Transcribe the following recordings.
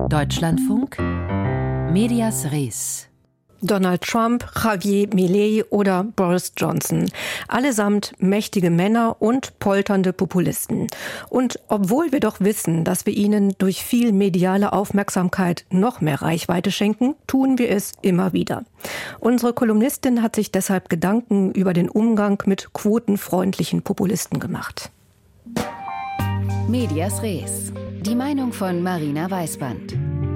Deutschlandfunk, Medias Res. Donald Trump, Javier Milei oder Boris Johnson. Allesamt mächtige Männer und polternde Populisten. Und obwohl wir doch wissen, dass wir ihnen durch viel mediale Aufmerksamkeit noch mehr Reichweite schenken, tun wir es immer wieder. Unsere Kolumnistin hat sich deshalb Gedanken über den Umgang mit quotenfreundlichen Populisten gemacht. Medias Res. Die Meinung von Marina Weißband.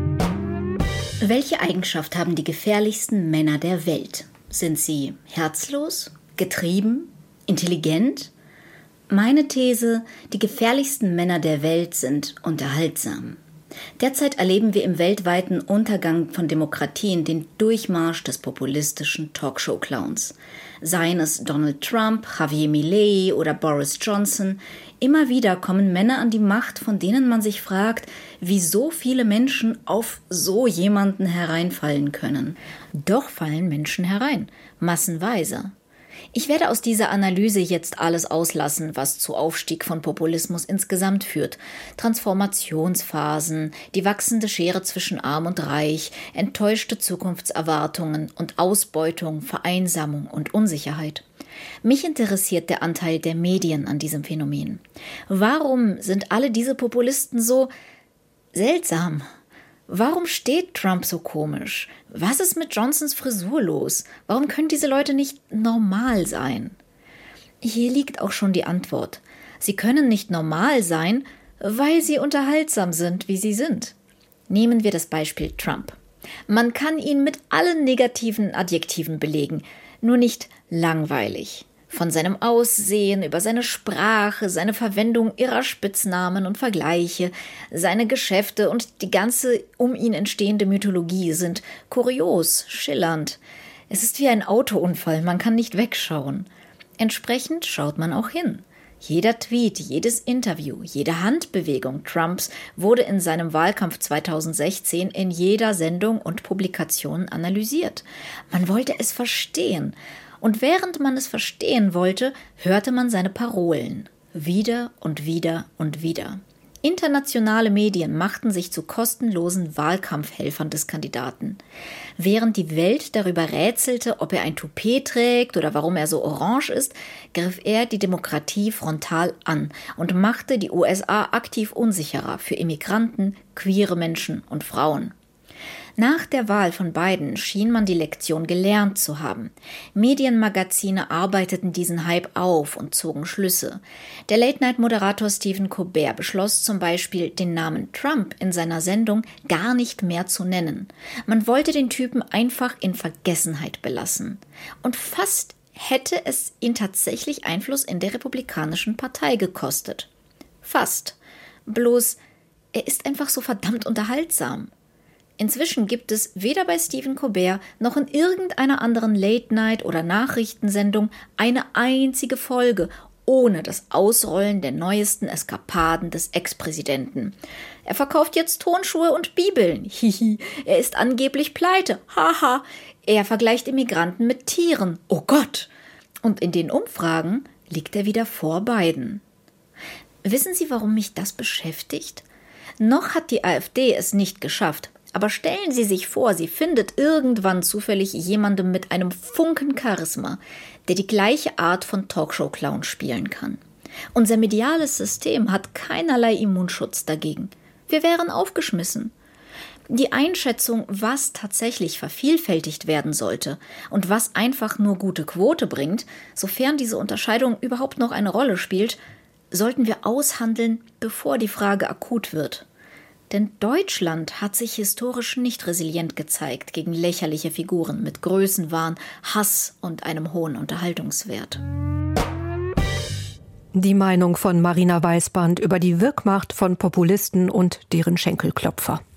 Welche Eigenschaft haben die gefährlichsten Männer der Welt? Sind sie herzlos, getrieben, intelligent? Meine These, die gefährlichsten Männer der Welt sind unterhaltsam. Derzeit erleben wir im weltweiten Untergang von Demokratien den Durchmarsch des populistischen Talkshow-Clowns. Seien es Donald Trump, Javier Milei oder Boris Johnson, immer wieder kommen Männer an die Macht, von denen man sich fragt, wie so viele Menschen auf so jemanden hereinfallen können. Doch fallen Menschen herein, massenweise. Ich werde aus dieser Analyse jetzt alles auslassen, was zu Aufstieg von Populismus insgesamt führt. Transformationsphasen, die wachsende Schere zwischen Arm und Reich, enttäuschte Zukunftserwartungen und Ausbeutung, Vereinsamung und Unsicherheit. Mich interessiert der Anteil der Medien an diesem Phänomen. Warum sind alle diese Populisten so seltsam? Warum steht Trump so komisch? Was ist mit Johnsons Frisur los? Warum können diese Leute nicht normal sein? Hier liegt auch schon die Antwort. Sie können nicht normal sein, weil sie unterhaltsam sind, wie sie sind. Nehmen wir das Beispiel Trump. Man kann ihn mit allen negativen Adjektiven belegen, nur nicht langweilig. Von seinem Aussehen, über seine Sprache, seine Verwendung irrer Spitznamen und Vergleiche, seine Geschäfte und die ganze um ihn entstehende Mythologie sind kurios, schillernd. Es ist wie ein Autounfall, man kann nicht wegschauen. Entsprechend schaut man auch hin. Jeder Tweet, jedes Interview, jede Handbewegung Trumps wurde in seinem Wahlkampf 2016 in jeder Sendung und Publikation analysiert. Man wollte es verstehen. Und während man es verstehen wollte, hörte man seine Parolen. Wieder und wieder und wieder. Internationale Medien machten sich zu kostenlosen Wahlkampfhelfern des Kandidaten. Während die Welt darüber rätselte, ob er ein Toupet trägt oder warum er so orange ist, griff er die Demokratie frontal an und machte die USA aktiv unsicherer für Immigranten, queere Menschen und Frauen. Nach der Wahl von Biden schien man die Lektion gelernt zu haben. Medienmagazine arbeiteten diesen Hype auf und zogen Schlüsse. Der Late-Night-Moderator Stephen Colbert beschloss zum Beispiel, den Namen Trump in seiner Sendung gar nicht mehr zu nennen. Man wollte den Typen einfach in Vergessenheit belassen. Und fast hätte es ihn tatsächlich Einfluss in der Republikanischen Partei gekostet. Fast. Bloß, er ist einfach so verdammt unterhaltsam. Inzwischen gibt es weder bei Stephen Colbert noch in irgendeiner anderen Late-Night- oder Nachrichtensendung eine einzige Folge ohne das Ausrollen der neuesten Eskapaden des Ex-Präsidenten. Er verkauft jetzt Turnschuhe und Bibeln. Hihi, er ist angeblich pleite. Haha, er vergleicht Immigranten mit Tieren. Oh Gott! Und in den Umfragen liegt er wieder vor Biden. Wissen Sie, warum mich das beschäftigt? Noch hat die AfD es nicht geschafft. Aber stellen Sie sich vor, sie findet irgendwann zufällig jemanden mit einem Funken Charisma, der die gleiche Art von Talkshow-Clown spielen kann. Unser mediales System hat keinerlei Immunschutz dagegen. Wir wären aufgeschmissen. Die Einschätzung, was tatsächlich vervielfältigt werden sollte und was einfach nur gute Quote bringt, sofern diese Unterscheidung überhaupt noch eine Rolle spielt, sollten wir aushandeln, bevor die Frage akut wird. Denn Deutschland hat sich historisch nicht resilient gezeigt gegen lächerliche Figuren mit Größenwahn, Hass und einem hohen Unterhaltungswert. Die Meinung von Marina Weißband über die Wirkmacht von Populisten und deren Schenkelklopfer.